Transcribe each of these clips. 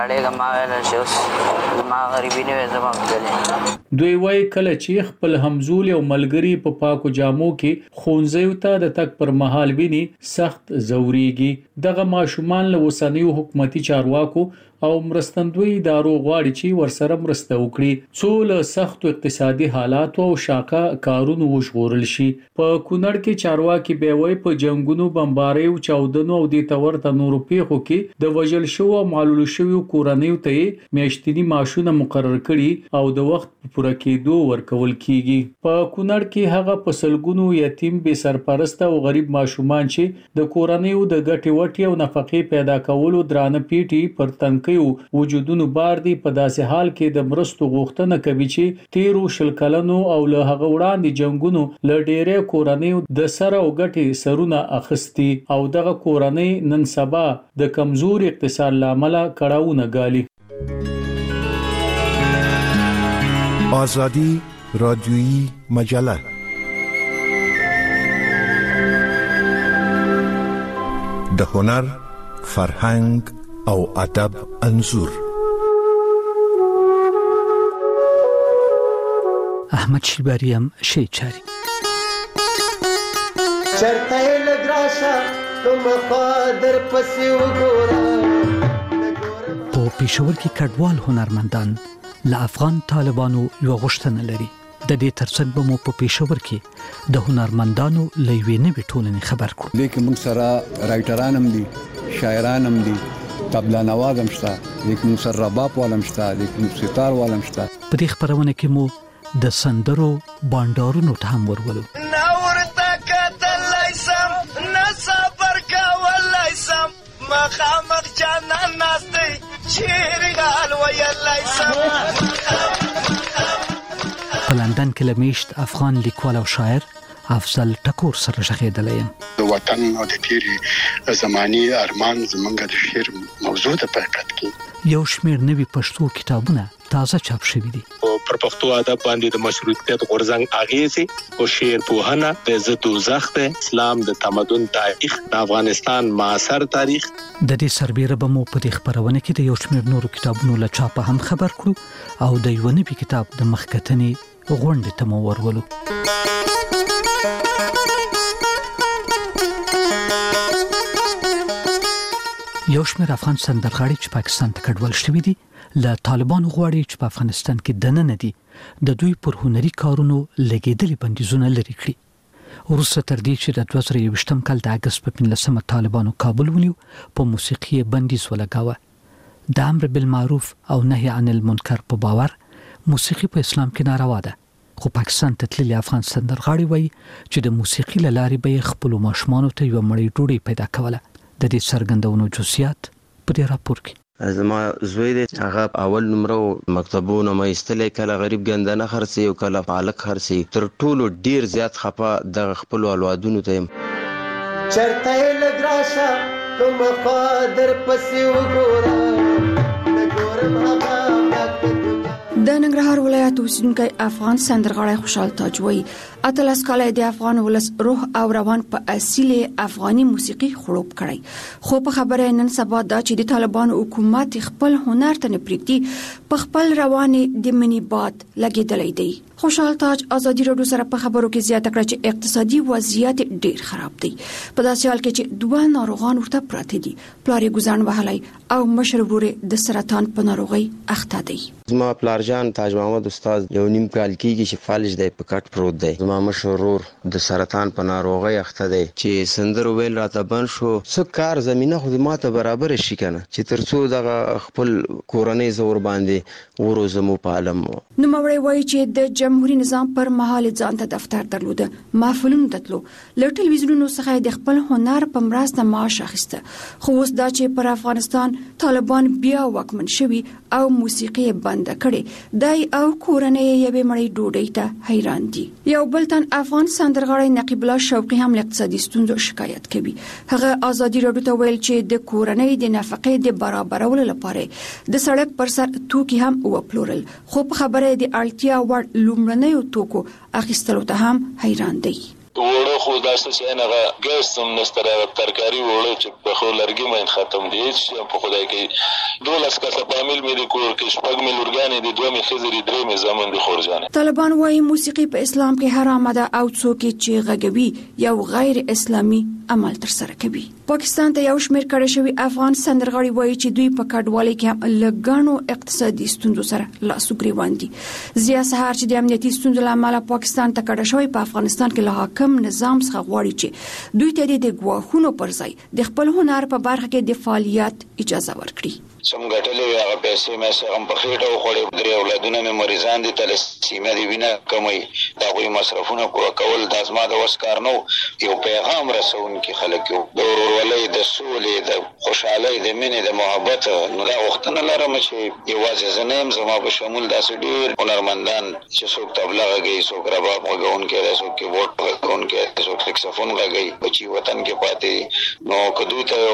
دوی وایي کله چې خپل همزول او ملګری په پاکو جامو کې خونځیو ته د تک پر مهال ویني سخت زوريږي دغه ماشومان له وسنیو حکومتي چارواکو او مرستندوی ادارو غواړي چې ورسره مرسته وکړي څو له سخت اقتصادي حالات او شاکه کارونو وشغورل شي په کونړ کې چارواکي به وای په جنگونو بمباري او چاودنو او د تورته نورو پیښو کې د وجل شو او معلول شو کورنیو ته میاشتنی معاشونه مقرر کړي او د وخت پوره کېدو ورکول کیږي په کونړ کې هغه په سلګونو یتیم به سرپرست او غریب ماشومان چې د کورنیو د ګټي وټي او نفقې پیدا کولو درانه پیټي پر تنکي وجودونو بار دي په داسې حال کې د مرستو غوښتنه کوي چې تیرو شل کلنو او له هغه وړاندې جنگونو ل ډېرې کورنیو د سره او ګټي سرونه اخستي او دغه کورنۍ نن سبا د کمزور اقتصاد لامل کړهونه غالي آزادی رادیویی مجله د هنر فرهنګ او ادب انظور احمد شیباریم شی چاری چرته لګراشا کوم قادر پسې وګورم په پېښور کې کډوال هنرمندان له افغان طالبانو یو غوښتنه لري د دې ترڅنګ به مو په پېښور کې د هنرمندانو لوي نه ټولنې خبر کړو لیکن موږ سره رائټران هم دي شاعران هم دي طبلا نواز هم شته لیکن سر رباب ولم شته لیکن ستار ولم شته په دې خبرونه کې مو د سندرو بانډارونو ته هم ورولو نورته کتلایسم نصبر کولایسم مخامخ جانان ناستي چیرګال ویلایسم په لندن کې لمیشت افغان لیکوال او شاعر افضل ټکور سره شغېدلې د وطن او د تیری زماني ارمان زمونږ د شعر موضوع د پکات کې یو شمېر نوي پښتو کتابونه تازه چاپ شوي دي پر پښتو ادب باندې د مشروطیت غورځنګ اغیزې او شعر پوهنه د عزت او زخت اسلام د تمدن تاریخ د افغانستان معاصر تاریخ د دې سربېره به مو په دې خبرونه کې د یو شمېر نورو کتابونو له چاپه هم خبر کړو او د یو نوي کتاب د مخکتنې غونډې ته مو ورولو یو شمېر افغان سندرغاړي چې پاکستان ته کډوال شوي دي له طالبانو غواړي چې په افغانستان کې دننه دي د دوی پر هنري کارونو لګېدلي بندیزونه لري کړي وروسته تر دې چې د 2021 کال د اگست په 15 طالبانو کابل ونیو په موسیقي بندیز ولګاوه د امر بالمعروف او نهي عن المنکر په باور موسیقي په اسلام کې ناروا ده خو پاکستان ته تللي افغان سندرغاړي وایي چې د موسیقي له لارې به خپل ماشومانو ته یو مړی ډوډۍ پیدا کوله د دې څرګندونو جزئیات په دې راپور کې زما زوی دی هغه اول نمره مکتبونو مې استلې کله غریب ګندنه خرسي او کله پالک خرسي تر ټولو ډیر زیات خپه د خپل اولادونو ته چرته لګراشا کوم قادر پسې وګورم نګورم هغه د ننګرهار ولایت اوسیدونکي افغان سندرغاړی خوشحال تاج وایي اتلس کاله د افغان ولس روح او روان په اصلي افغاني موسیقي خړوب کړی خو په خبره نن سبا دا چې د طالبانو حکومت خپل هنر ته نه پریږدي په خپل رواني د منی باد لګیدلې دی خوشحال تاج ازادي رادیو سره په خبرو کې زیاته کړه چې اقتصادي وضعیت ډیر خراب دی په داسې حال کې چې دوه ناروغان ورته پراته دي پلار یې ګزان وهلی او مشر ورور د سرطان په ناروغي اخته دی زما پلارجان تاج محمد استاد یو نیم کال کېږي چې فالج دی په کټ پروت دی زما مشر ورور د سرطان په ناروغي اخته دی چې سندر ویل راته بند شو څه کار زمينه خو ماته برابر شي کنه چې ترڅو دغه خپل کورنۍ زور باندې ورو زمو په عالم نو مړی وایي چې د جمهوریت نظام پر مهال ځان ته دفتر درلوده محفلونو دتلو له ټلویزیونونو څخه د خپل هنر په مرسته معاش اخیسته خو اوس دا چې پر افغانستان طالبان بیا واکمن شوي او موسیقي بند کړي دای او کورنۍ یې مړی ډوډۍ ته حیران دي یو بل تن افغان سندرغاړی نقیب الله شوقي هم اقتصادي ستونزو شکایت کوي هغه ازادي رادیو ته ویل چې د کورنۍ د نفقې د برابرولو لپاره د سړک پر سر توکي هم وپلورل خو په خبره د اړتیا وړ لومړنیو توکو اخیستلو ته هم حیران دي وړو خو داسې چې هغه ګیس هم نشته ترکاري وړو چې په خو لرګي مې ختم دي هیڅ په خدای کې 12 کسه فامیل مې د کور کې شپږ مې لورګانې دي 2 مې خزري 3 مې زمون دي خورجانې. طالبان وايي موسیقي په اسلام کې حرام ده او څوک چې غږوي یو غیر اسلامي عمل تر سره کوي. پاکستان ته یو شمېر کړه شوی افغان سندرغاړي وایي چې دوی په کډوالۍ کې هم لګانو اقتصادي ستونزو سره لاس وګریوان دي. ضیا سحر چې د امنیتي ستونزو لامل پاکستان ته کډه شوی په افغانستان کې له حاکم نظام څخه غواړي چې دوی ته د ګواښونو پر ځای د خپل هنر په برخه کې د فعالیت اجازه ورکړي. سم غټلې هغه پیسې مې سم په خېټه وخوړې درې اولادونه مې مریضان دي تلسیمه دی وینه کموي دا غوي مصرفونه کول د ازما د وسکار نو یو پیغام رسون کې خلک یو د ورولې د سولې د خوشحالۍ د مینې د محبت نو دا وختونه لرم چې یوازې زنیم زما په شمول داسې ډېر هنرمندان چې څوک تبله غږي څوک رباب غږونکي دی څوک کیبورډ غږونکي دی څوک سکسفون غږي بچي وطن کې پاتې نو کدو ته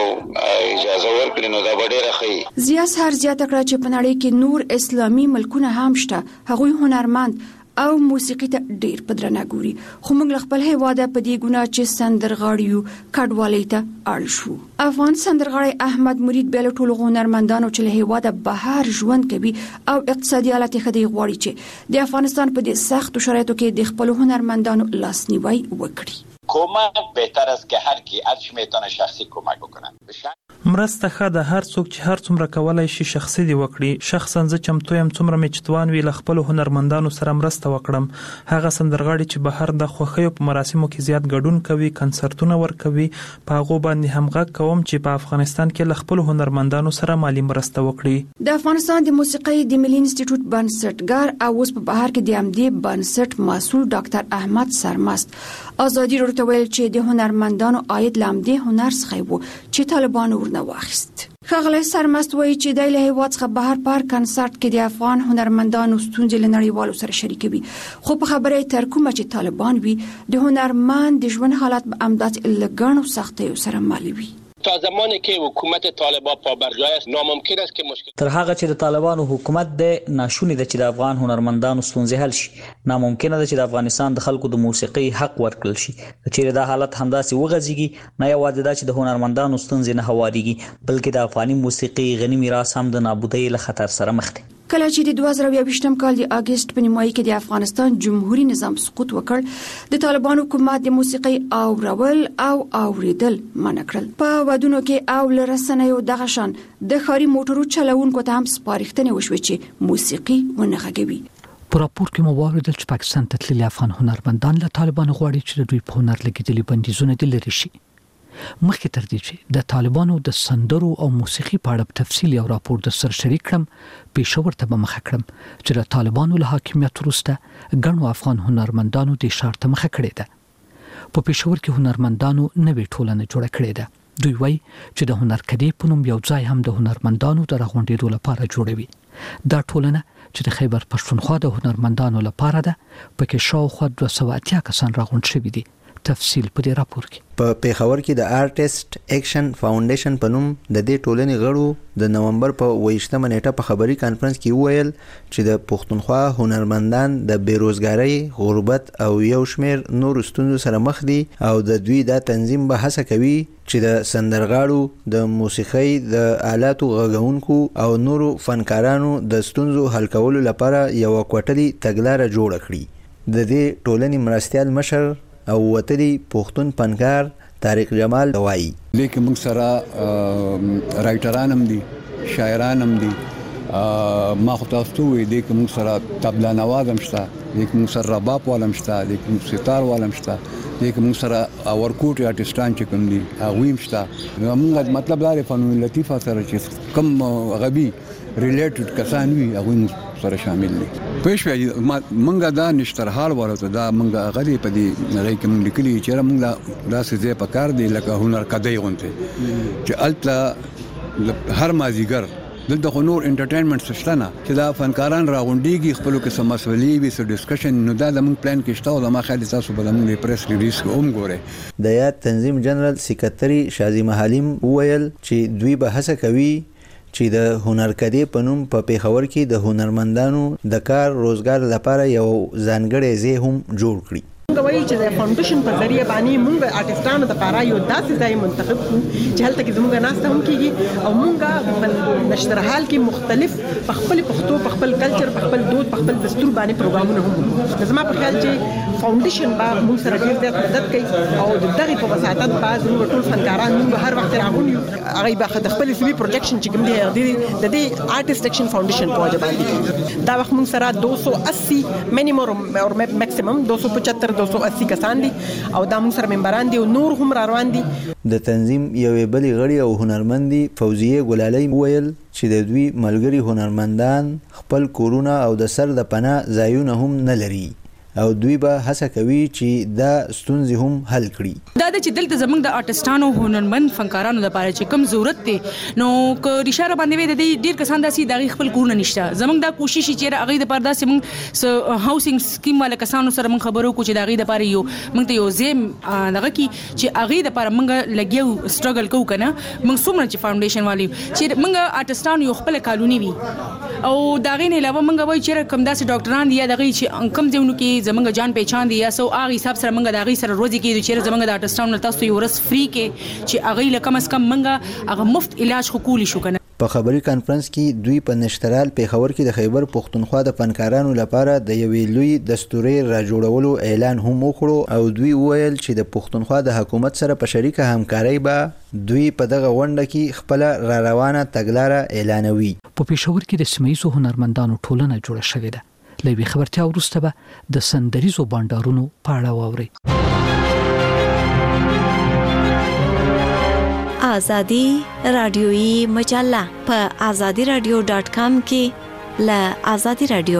اجازه ورکړي نو دا ډېره ښه. ضیا سحر زیاته کړه چې په نړۍ کې نور اسلامي ملکونه هم شته هغوی هنرمند او موسیقي ته ډیر په درنه ګوري خو موږ خپل هیواده په دې ګناه چې سندرغاړیو کډوالۍ ته اړ شو. افغان سندرغاړی احمد مرید بیل ټول هنرمندانو چې له هیواده بهر ژوند کوي او اقتصادي حالت خدي غواړي چې د افغانستان په دې سخت شرایطو کې د خپل هنرمندانو لاسنیوي وکړي. کمک بهتر است که هر کی هر چی میتونه شخصی کمک بکنه. مرسته ښه ده هر څوک چې هر څومره کولای شي شخصي دی وکړي. شخصا زه چمتو یم څومره مې چتوان وی ل خپل هنرمندانو سره مرسته وکړم. هغه سندرغاړي چې بهر د خوښیو په مراسمو کې زیات ګډون کوي کنسرتونه ورکوي په هغه باندې هم غږ کوم چې په افغانستان کې ل خپل هنرمندانو سره مالی مرسته وکړي. د افغانستان د موسیقي د ملي انسټیټیوټ بنسټګر او اوس په بهر کې د امدی بنسټ مسؤل ډاکټر احمد سرمست ازادي ورته ویل چې د هنرمندانو عاید لامدي هنر څخه وو چې طالبان ورنه واخیست. خغلی سرمست وایي چې د له هیواد څخه بهر پر کنسرت کې د افغان هنرمندانو ستونزې لنړیوالو سره شریکوي خو په خبره تر کومه چې طالبان وي د هنرمند د ژوند حالت به امداد لګانو سختیو سره مالي وي. تا زمانی که حکومت طالبان پابرجای است ناممکن است که مشکل تر هغه چې د طالبانو حکومت د ناشونی د چې د افغان هنرمندانو ستونزې حل شي ناممکن ده چې د افغانستان د خلکو د موسیقي حق ورکړل شي چې د حالت همداسې وغځيږي نه یوازې د چې د هنرمندانو ستونزې نه هواريږي بلکې د افغاني موسیقي غني میراث هم د نابودۍ له خطر سره مخ دی. کله چې د 2020م کال د اگست په نیمایي کې د افغانستان جمهوریت نظام سقوط وکړ د طالبانو حکومت د موسیقي اورول او اوریدل منع کړل. په ودونو کې او لرسنیو دغه شان د خاري موټرو چلوونکو ته هم سپارښتنه وشوه چې موسیقي ونه غږوي. په راپور کې مو واوریدل چې پاکستان ته تللي افغان هنرمندان له طالبانو غواړي چې دوی په هنر لګیدلي بندیزونه د لري شي. مخکې تر دې چې د طالبانو د سندرو او موسیقي په اړه تفصیل یو راپور د سر شریک کړم پېښور ته به مخه کړم چې د طالبانو له حاکمیت وروسته ګڼو افغان هنرمندانو د اشاره ته مخه کړې ده. په پېښور کې هنرمندانو نوې ټولنه جوړه کړې ده. دوی وایي چې د هنرکدې په نوم یو ځای هم د هنرمندانو د راغونډېدو لپاره جوړوي. دا ټولنه چې د خیبر پښتونخوا د هنرمندانو لپاره ده پکې شاوخوا 280 کسان راغونډ شوي دي. تفصیل په دې راپور کې په پیښور کې د آرټیست ایکشن فاونډیشن په نوم د دې ټولنې غړو د نومبر په 28مه نیټه په خبري کانفرنس کې وویل چې د پښتونخوا هنرمندان د بیروزګاری غربت او یو شمیر نور ستونزو سره مخ دي او د دوی د تنظیم به هڅه کوي چې د سندرغاړو د موسیقۍ د آلاتو غږونکو او نورو فنکارانو د ستونزو حل کولو لپاره یو کوټلي تګلارې جوړ کړي. د دې ټولنې مرستيال مشر او وتلی پښتون فنکار طارق جمال وایي لیکن موږ سره رائټران هم دي شاعران هم دي ما خو تاسو وې دي کوم سره طبله نواز هم شته لیکن موږ سره رباب ولم شته لیکن ستار ولم شته لیکن موږ سره اورکوټ آرټستان چې کوم دي هغه هم شته موږ مطلب دا فنون لطیفه سره چې کم غبي ریلیټډ کسان وي هغه سره شامل دي. پښې منګه دا نشترحال ورته دا منګه غلي په دې نړۍ کې موږ لیکلي چې موږ دا څه په کار دی لکه هنر کدی غونته چې الته هر مازیګر دلته خو نور انټرټینمنټ شته نه چې دا فنکاران راغونډيږي خپل کې سم مسولي وي سو ډسکشن نو دا د موږ پلان کې شته او ما خالي تاسو په موږ پریس ریلیز کوم ګوره. د یاد تنظیم جنرال سکرټري شازي محالیم وویل چې دوی به هڅه کوي چې د هنرکدې په نوم په پیښور کې د هنرمندانو د کار روزګار لپاره یو ځانګړی ځای هم جوړ کړي. موږ وایي چې د فاونډیشن په ذریعہ باندې موږ آرټستانو د لپاره یو داسې ځای منتخب کړو چې هلته کې زموږ ناسته هم کیږي او موږ په نشر حال کې مختلف په خپل پښتو په خپل کلچر په خپل دود په خپل دستور باندې پروګرامونه هم زما په خیال چې فاونډیشن به موږ سره ډیر زیات مدد کوي او دغه په وساتت باز موږ ټول فنکاران موږ هر وخت راغونیو هغه به د خپل فلمي پروجیکشن چې کوم دی د دې آرټست اکشن فاونډیشن په وجه باندې دا وخت موږ سره 280 مینیمم او میکسیمم 275 280 کسان دي او دا موږ سره ممبران دي او نور هم روان دي. د تنظیم یوې بلې غړي او هنرمندي فوزیه ګلالۍ ویل چې د دوی ملګري هنرمندان خپل کورونه او د سر د پناه ځایونه هم نه لري او دوی به هڅه کوي چې دا ستونزې هم حل کړي. دا چې دلته زمونږ د آرټستانو هنرمند فنکارانو لپاره چې کم ضرورت دی نو ک ریشاره باندې د ډیر کسان داسې د خپل کورونه نشته. زمونږ دا کوشش چې هغه د پردا سم هاوسینګ سکیم والا کسانو سره مونږ خبرو کو چې د لپاره یو مونږ ته یو زم دغه کی چې هغه د لپاره مونږ لګیو سټرګل کوو کنه مونږ څومره چې فاونډیشن والی چې مونږ آرټستانو یو خپل کالونی وي او دا غي نه علاوه مونږ وایي چې کم داسې ډاکټران دي دغه چې کم ځونو کې زمونږ جان پہچان دي یا سو هغه حساب سره مونږ د هغه سره روزي کې چې زمونږ د آرټستانو تاسو یو ورس فری کې چې هغه لکه کم مونږ هغه مفت علاج حقوقي شو کنه. په خبري کانفرنس کې دوی په نشترال پیښور کې د خیبر پښتونخوا د فنکارانو لپاره د یوې لوی دستوري راجوړولو اعلان هم وکړو او دوی ویل چې د پښتونخوا د حکومت سره په شریکه همکاري به دوی په دغه غونډه کې خپل را روانه تګلارې اعلانوي. په پیښور کې د سیمایي هنرمندانو ټولنه جوړه شوې ده. لوي خبرتیا ورسته به د سندریزو بانډارونو په اړه واوري. آزادی رادیویی مجله په azadiradio.com کې له آزادی رادیو.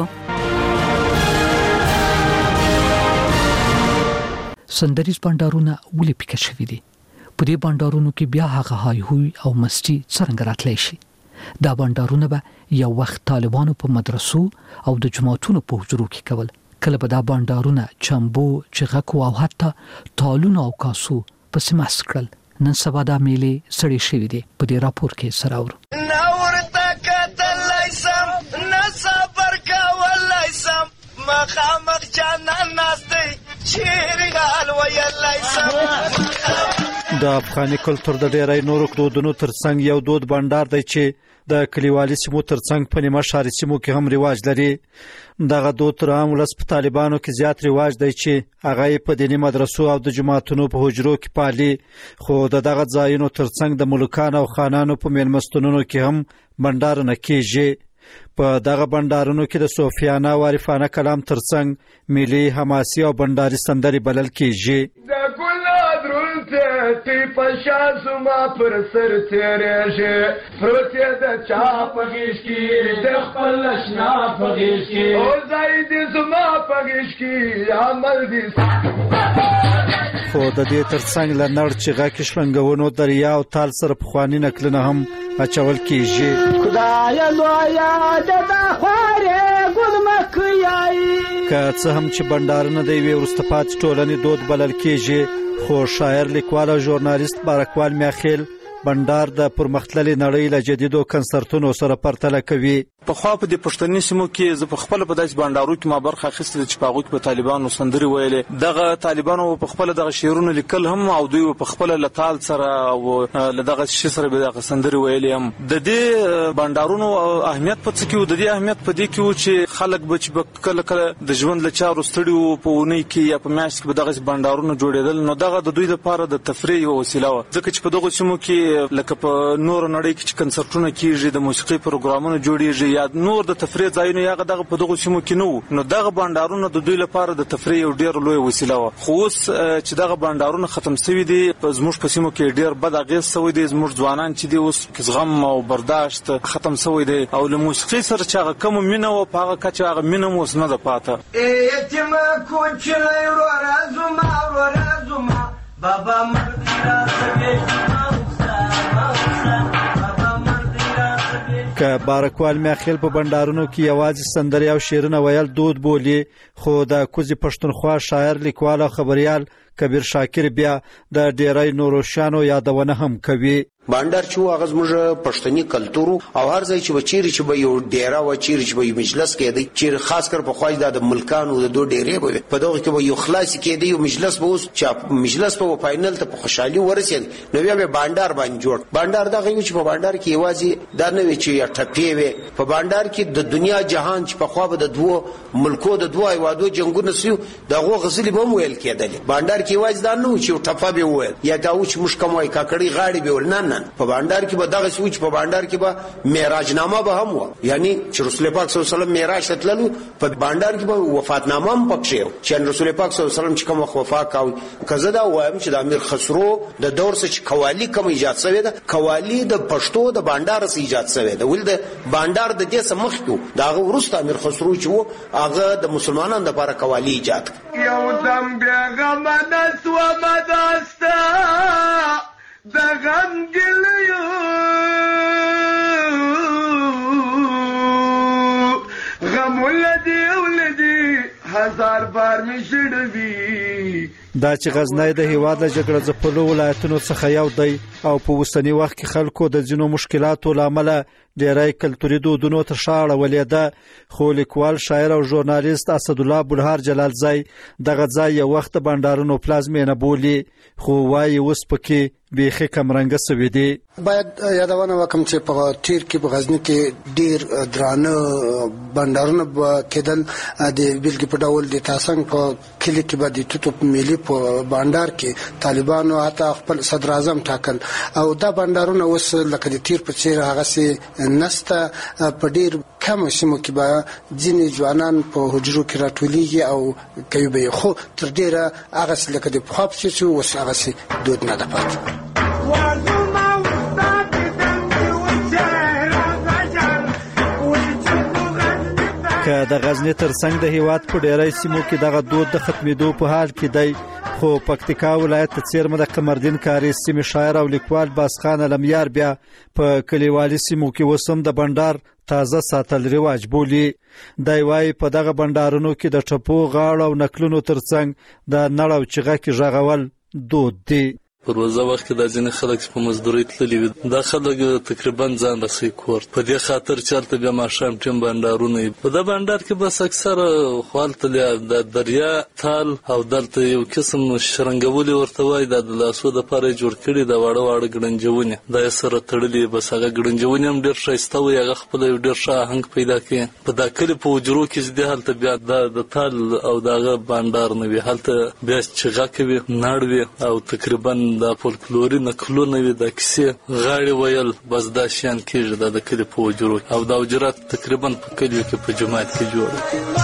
سندریز بانډارونه ولې پکې شوې دي؟ په دې بانډارونو کې بیا هغه هاي هوي او مستی څنګه راتلی شي؟ دا بانډارونه به یو وخت طالبانو په مدرسو او د جماعتونو په حجرو کې کول. کله به دا بانډارونه چمبو چغکو او حتی تالونو او کاسو په سیماس کړل. نن سبا دا میلې سړې شوې دي. په دې راپور کې سره اورو نورته کتلای سم نصبر کولای سم مخامخ جانان ناستي چیرګال ویلای سم. د افغاني کلتور د ډیرای نورو دودونو ترڅنګ یو دود بانډار دی چې د کلیوالي سیمو ترڅنګ په نیمه ښاري سیمو کې هم رواج لري. دغه دود تر عام ولس په طالبانو کې زیات رواج دی چې هغه په دیني مدرسو او د جماعتونو په حجرو کې پالي. خو دغه ځایونو ترڅنګ د ملکانو او خانانو په میلمستونونو کې هم بانډارونه کیږي. په دغه بانډارونو کې د صوفیانه او عارفانه کلام ترڅنګ ملي حماسي او بانډاري سندري بلل کیږي. تی پشا زما پر سر تیرېږي پروتې د چا په غېږ کې د خپل اشنا په غېږ کې او ځای دې زما په غېږ کې عمل دې. خو د دې ترڅنګ له نړ چې غاکې شلنګونو دریا او تال سره پخواني نکلونه هم اچول کیږي. خدای لویا د خوارې ګل مکیای که څه هم چې بانډارونه د یوې وروسته پاتې ټولنې دود بلل کیږي خو شاعر لیکوال او ژورنالیست بارکوال میاخیل بانډار د پرمختللي نړۍ له جديدو کنسرتونو سره پرتله کوي. په خوا په دې پښتني سیمو کې زه په خپل په داس بانډارو کې ما برخه اخیستل چې په هغه کې په طالبانو سندري ویلې. دغه طالبانو په خپل دغه شعرونه لیکل هم او دوی په خپل لتال سره او دغه شي سره به دغه سندري ویلې هم. د دې بانډارونو اهمیت په څه کې د دې اهمیت په دې کې چې خلک بچ کله کله د ژوند له چارو ستړي په ونی کې یا په میاشت کې دغه بانډارونو جوړېدل نو دغه د دوی لپاره د تفریح یو وسیله و. ځکه چې په دغه سیمو کې لکه په نور نړۍ کې چې کنسرتونه کیږي د موسیقي پروګرامونه جوړیږي یا نور د تفریح ځایونه یا دغه په دغه سیمو کې نو دغه بانډارونه د دوی لپاره د تفریح یو ډیر لوی وسیله و. خو اوس چې دغه بانډارونه ختم شوي دي زموږ په سیمو کې ډیر بد اغیز شوی دی. زموږ ځوانان چې دی اوس زغم او برداشت ختم شوی دی او له موسیقي سره چې هغه کوم مینه او په هغه کچه هغه مینه اوس نه ده پاته. یتیم کوچنی ورو رازما بابا مرګ راځي که بارکوال میاخیل په بانډارونو کې یوازې سندري او شعرونه ویل دود بولي خو د کوزي پښتونخوا شاعر لیکوال او خبريال کبیر شاکر بیا د ډیری نورو شانو یادونه هم کوي. بانډار چې هغه زموږ پښتني کلتور او هر ځای چې بچیري چې به یو ډیرا و چیرې چې به مجلس کېدی چې خاص کر په خوای د ملکانو د دوه ډیرې به په دغه کې به یو خلاص کېدی او مجلس به اوس چې مجلس په فائنل ته په خوشحالي ورسېد نو بیا به بانډار باندې جوړ بانډار دغه یو چې په بانډار کې یوازې دا نه وي چې ټپې وي په بانډار کې د دنیا جهان چې په خوا به د دوه ملکو د دوه ایوادو جنگونه سيو دغه غزلي به ویل کېدل بانډار کې یوازې دا نه و چې ټپه به ویل یا دا و چې مش کومه کاکړي غاړي به ولنن په بانډار کې به دغه سوچ په بانډار کې به معراج نامه به هم و یعنی چې رسول پاک صلی الله علیه وسلم معراج تللو په بانډار کې به وفات نامه هم پکښه چې رسول پاک صلی الله علیه وسلم چې کوم وفات کاوه کزه دا وایم چې د امیر خسرو د دور څخه قوالی کوم ایجاد شوی ده قوالی د پښتو د بانډار څخه ایجاد شوی ده ول د بانډار د دې سمخ کو داغه ورسته امیر خسرو چې و هغه د مسلمانانو لپاره قوالی ایجاد یو دم بیغم نس و مداستا د غم ګلیو غم ولدي هزار بار می شړوي دا چې غزنی د هیواد له جګړه ځپلو ولایتونو څخه یو دی او په اوسنی وخت کې خلکو د ځینو مشکلاتو لامل ډیری کلتوري دودونو ته شاړه ولیده خو لیکوال شاعر او ژورنالیست اسدالله بلهار جلالزی دغه ځای یو وخت بانډارونو پلازمینه بولی خو وايي اوس پکې بیخي کمرنګه سوي دي. باید یادونه وکم چې په تیر کې په غزنی کې ډیر درانه بانډارونه کېدل د بیلګې په ډول د تاسنګ په کلی کې به د توتو ملي په بانډار کې طالبانو حتی خپل صدر اعظم ټاکل او دا بانډارونه اوس لکه د تیر په څیر هغه سي نسته په ډیر کم سیمو کې به ځینې ځوانان په حجرو کې راټولېږي او کوي به خو تر ډیره هغه لکه د پخوا په څیر اوس هغه سي دود نه ده پاتې. که د غزنی ترڅنګ د هیواد په ډیری سیمو کې دغه دود د ختمېدو په حال کې دی خو پکتیکا ولایت ته څیرمه د قمردین کاری سیمې شاعر او لیکوال باسخان علمیار بیا په کلیوالي سیمو کې وسم د بانډار تازه ساتل رواج بولی. دی وايي په دغه بانډارونو کې د ټپو غاړه او نکلونو ترڅنګ د نړ او چغه کې ژغول دود دی. په روزه وخت کې د ځینې خلک په مزدوري تللي وي دا خلک تقریبا ځان رسوي کور په دې خاطر چلته بیا ماښام ټیم بانډارونه په دا بانډار کې بس اکثره خوالته د دریا تال او دلته یو قسم شرنګولي ورته وای د لاسو د پاره جوړ کړي د واړه واړه ګړنجونې د سره تړلي بس هغه ګړنجونې هم ډیر ښایسته وي هغه خپل ډیر ښه آهنګ پیدا کوي په دا کلی په وجرو کې چې هلته بیا د تال او دغه بانډار نه وي هلته بیا چغه کوي ناړ وي او تقریبا دا فولکلوري نکلونه وي د کیسې غاړي ویل بس دا شان کېږي د کلی په وجرو او دا وجرات تقریبا په کلیو کې په جماعت کې جوړ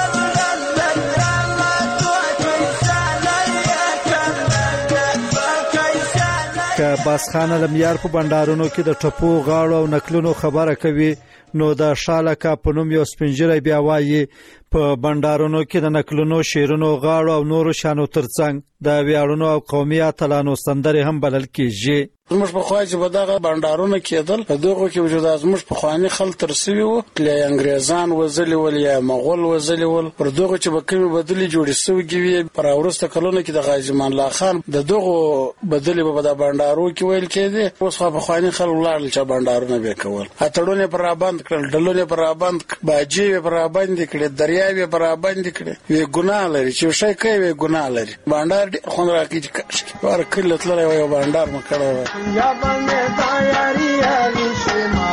که باسخان علمیار په بانډارونو کې د ټپو غاړو او نکلونو خبره کوي نو د شالکا په نوم یو سپنجری بیا وایي په بانډارونو کې د نکلونو شیرونو غاړو او نورو شانو ترڅنګ د ویاړونو او قومي اتلانو سندرې هم بلل کېږي. زموږ په خوا چې به دغه بانډارونه کېدل په دغه کې وجود زموږ په خواني خلک ترسوي وو له انګريزان وزلي ول یا مغول وزلي ول پر دغه چې به کومي بدلی جوړې سوي وي پر اورسته کلونه کې د غازی امان الله خان د دغه بدلی په د بانډارو کې ویل کېده اوس په خواني خلک لاړل چې بانډارونه به کول اتړونه پر رابند کړل ډلونه پر رابند باجی پر رابند کړي دریاوي پر رابند کړي وی ګناه لري چې شي کوي ګناه لري بانډار خون راکې چې ور کله تللی وي بانډار مکړه یا باندې تیاری علي شما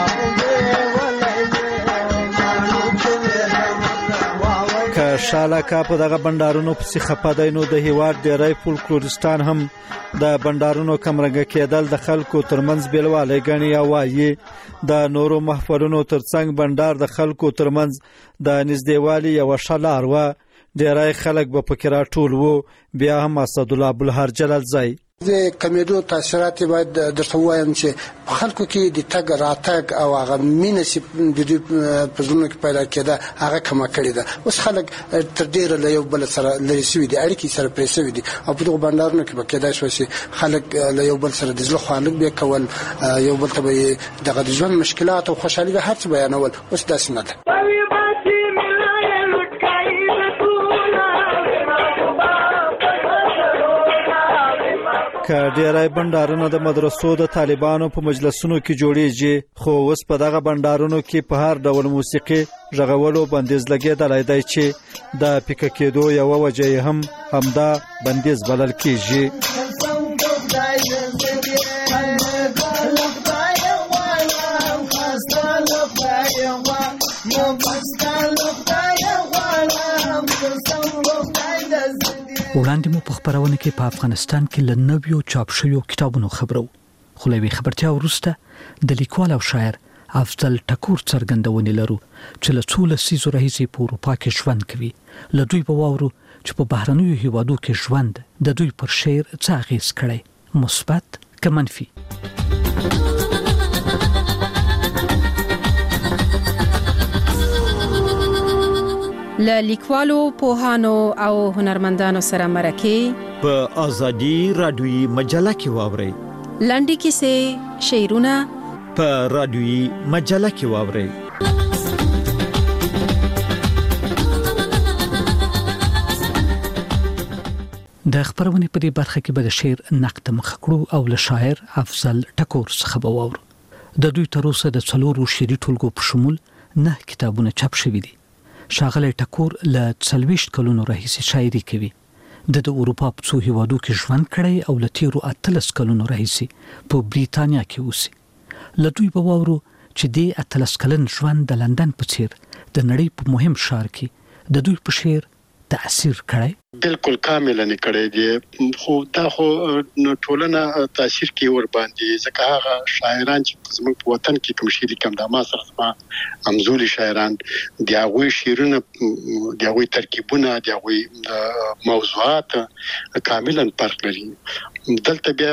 که شالکا په دغه بانډارونو پسې خپدای نو د هیواد ډیری فولکلوریستان هم د بانډارونو کمرنګ کېدل د خلکو ترمنځ بیلوالی ګڼي او وایي د نورو محفلونو ترڅنګ بانډار د خلکو ترمنځ د نږدېوالي یو شلار و ډیری خلک به پکې راټول وو. بیا هم اسدالله بلهار جلالزی د کمیډو تاثیرات باید درته وایم چې خلکو کې د تګ راتګ او هغه مینه چې د دې پزونه کې پیدا کېده هغه کم کړی ده اوس خلک تر ډیره له یو بل سره لري سوي دي اړیکې سره پرې سوي دي او په دغه بانډارونو کې به کېدای شي چې خلک له یو بل سره د ځله خالق به کول یو بل ته به دغه ژوند مشکلات او خوشحالي به هر څه بیانول اوس داسې نه ده. لکه ډیری بندرونه د مدرسو د طالبانو په مجلسونو کې جوړیږي، خو اوس په دغه بندرونو کې په هر ډول موسیقي غږولو بندیز لګیدلی دی چې د پیکه کېدو یوه وجه هم همدا بندیز بلل کیږي. وړاندې مو په خبرونه کې په افغانستان کې له 90 چاپ شویو کتابونو خبرو، خو له خبرتیا وروسته د لیکوال او شاعر افضل ټکور څرګندونې لرو چې له څو لسیزو راهیسې په اروپا کې ژوند کوي. له دوی به واورو چې په بهرنیو هیوادو کې ژوند د دوی پر شعر څه اغیز کړی، مثبت که منفي. له لیکوالو، پوهانو او هنرمندانو سره مرکه په ازادي رادیوي مجله کې واورئ. لنډې کیسې، شعرونه په رادیوي مجله کې واورئ. د خبرونې په دې برخه کې به د شعر نقد مخ کړو او له شاعر افضل ټکور څخه به واورو. د دوی تر اوسه د 4 شعري ټولګو په شمول 9 کتابونه چاپ شوي دي. ښاغلی ټکور له 40 کلونو راهیسې شاعري کوي. د اروپا په څو هیوادو کې ژوند کړی او له تیرو 18 کلونو راهیسې په بریتانیا کې اوسي. له دوی به واورو چې د 18 کلن ژوند د لندن په څیر د نړۍ په مهم ښار کې د دوی په شعر تاثیر کړی. بالکل کامل نه کړی دی، خو دا خو ټولنه تاثیر کوي ور باندې، ځکه هغه شاعران چې زموږ په وطن کې کوم شعر کوم د ما سره امزولي شاعران دی، هغه شعرونه دی، هغه ترکیبونه دی، هغه موضوعات کاملا فرق لري. دلته بیا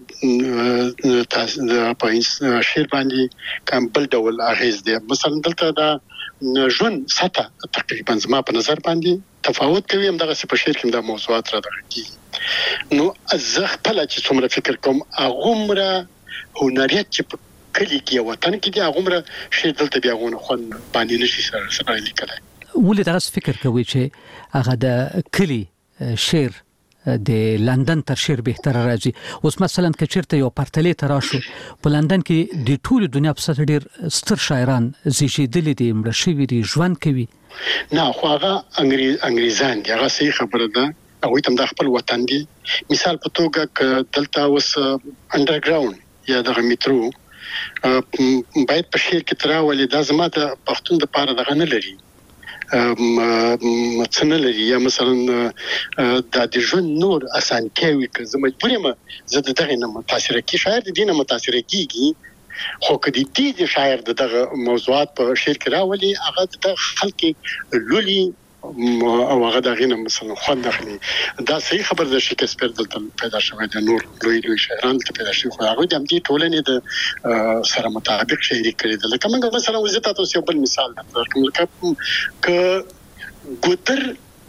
په شعر باندې کوم بل ډول اغیز دی. مثلا دلته دا ژوند ساته تقریبا زما په نظر باندې تفاوت کوي، هم دغه په شعر کې د موضوعات را دغه نو زه خپل چې څومره فکر کوم هغومره هنریت چې په کلی کې وطن کې دی هغومره شعر دلته بیا غونه خون باندې نشي سره لیکلی. ولې دغه فکر کوي چې هغه د کلی شعر د لندن تر شعر بهتر راځي؟ اوس مثلا که چیرته یو پرتلې تراشو په لندن کې د ټول دنیا په سطح ډیر ستر شاعران زیږیدلي دي، مړه شوي دي، ژوند کوي. نه خو هغه انګریزان دي، هغه صحیح خبره ده، هغه تم د خپل وطن دي. مثال په توګه ک دلته اوس انډرګراوند یا د میټرو باید په شعر کې تراولي، دا زما د پښتون د پاره دغه نه لري څنګه لري، یا مثلا د ژوند نور اسانتیاوي که زه مجبور یم زه دغه نه متاثر کی شاعر د دینه متاثر کیږي، خو کدی د شاعر دغه موضوعات په شعر کې راولي هغه د خلک لولي او هغه دغه نه مثلا خوند اخلي. دا صحیح خبر ده، شکسپیر دلته پیدا شوی د نور لوی شاعران ته پیدا شوی، خو هغه د دې ټولنې د سره مطابق شعري کړی ده. لکه موږ مثلا وزته تاسو یو بل مثال درکوم، لکه ک ګوتر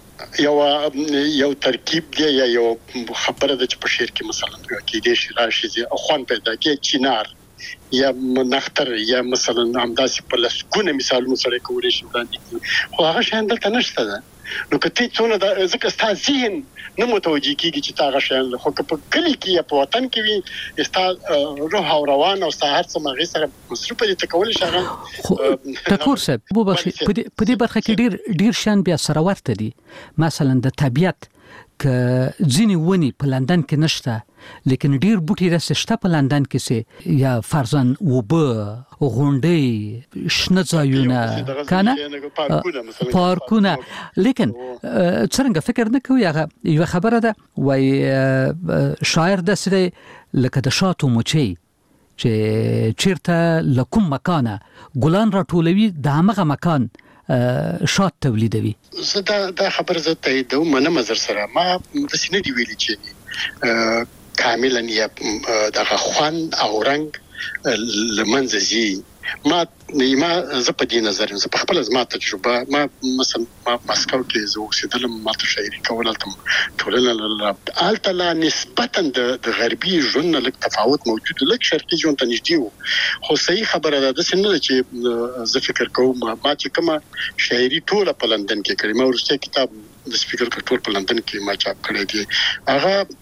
یو ترکیب دی یا یو خبره ده چې په شعر کې مثلا کې دې شي راشي او خوان پیدا کې چینار یا نختر یا مثلا همداسې په لسګونه مثالونو سره کولی شي وړاندې، خو هغه شیان دلته نشته ده. نو که ته څونه د ځکه ستا ذهن نه متوجه کیږي چې تا هغه شیان، خو که په کلی کې یا په وطن کې وي ستا روح او روان او ستا هر څه مغې سره مصروفه دي، ته کولی شي هغه. ټکور صاحب په دې برخه کې ډیر شیان بیا سره ورته دي. مثلا د طبیعت که ځینې ونې په لندن کې نشته، لیکن ډیر بوټي راسته په لندن کې سي، یا فرضاً وبه، غونډۍ، شنه ځایونه، کنه پارکونه. لیکن څنګه فکر نه کوي هغه یو خبره ده، وای شاعر داسې لکه د شاتو مچي چې چیرته لکم مکانه ګلان راټولوي، د هغه مکان شات تولیدوي. زه دا خبر زه تاییدوم، منم نظر سره ما د سینې دی ویلي چې کاملا یا دغه خوان او رنگ لمنځه زی. ما زه په دې نظر زه په خپل زما تجربه ما مثلا ماسکو کې زه اوسېدلم، ما ته شاعري کول ټولنه الته لا نسبتا د غربي ژوند لږ تفاوت موجود، لږ شرقي ژوند ته نږدې و. خو صحیح خبره ده داسې نه ده چې زه فکر کوم ما چې کومه شاعري ټوله په لندن کې کړې، ما وروستی کتاب د سپیکر ټول په لندن کې ما چاپ کړی دی، هغه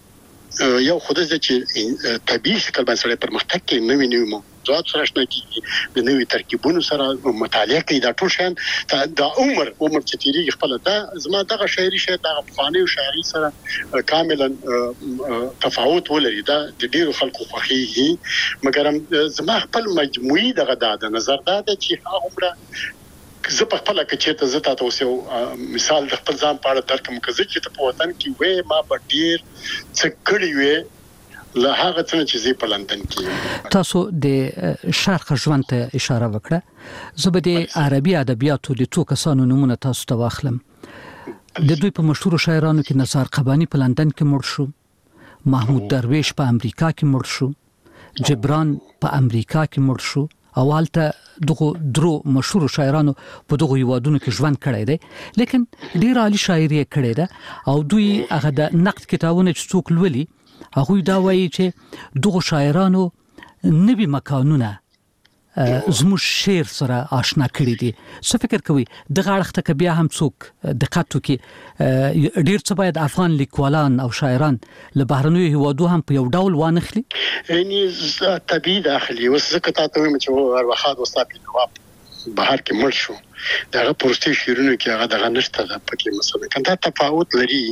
یو خدای چې طبيعي شکل باندې سره پرمختګ کوي نوې موضوعات سره آشنا کیږي د نوې ترکیبونو سره مطالعه کوي دا ټول شان د عمر چې تیریږي خپل دا زما دغه شاعري شه د افغاني شاعري سره کاملا تفاوت ولري دا د ډیرو خلکو خوښي مګر زما خپل مجموعي دغه د نظر دا چې هغه زه په خپل کې چې ته زتا تاسو مثال د خپل ځان په اړه درکم کزه چې ته په وطن کې وې ما په ډیر څه کړی وې له هغه څه چې زه په لندن کې تاسو د شرق ژوند ته اشاره وکړه زه به د عربي ادبیاتو د څو کسانو نمونه تاسو ته واخلم د دوی په مشهور شاعرانو کې نثار قبانی په لندن کې مړ شو محمود درویش په امریکا کې مړ شو جبران په امریکا کې مړ شو اولته دغه درو مشهور شاعرانو په دغه یوادونو کې ژوند کړی دی لیکن ډیر عالی شاعري کړی ده او دوی هغه د نقد کتابونه چې څوک لولي هغه دا وایي چې دغه شاعرانو نوي مکانونه زموږ شعر سره آشنا کړی دي څه فکر کوي دغه اړخ ته بیا هم څوک دقت وکړي ډیر څه باید افغان لیکوالان او شاعران له بهرنیو هیوادو هم په یو ډول وانخلي یعنی طبيعي داخلي وسکه تاسو هم چې ورواخاد وستاپی جواب بهر کې مړ شو دغه پرستی شیرونو کې هغه دغه نشته ده پکې مثلا کنده تفاوت لري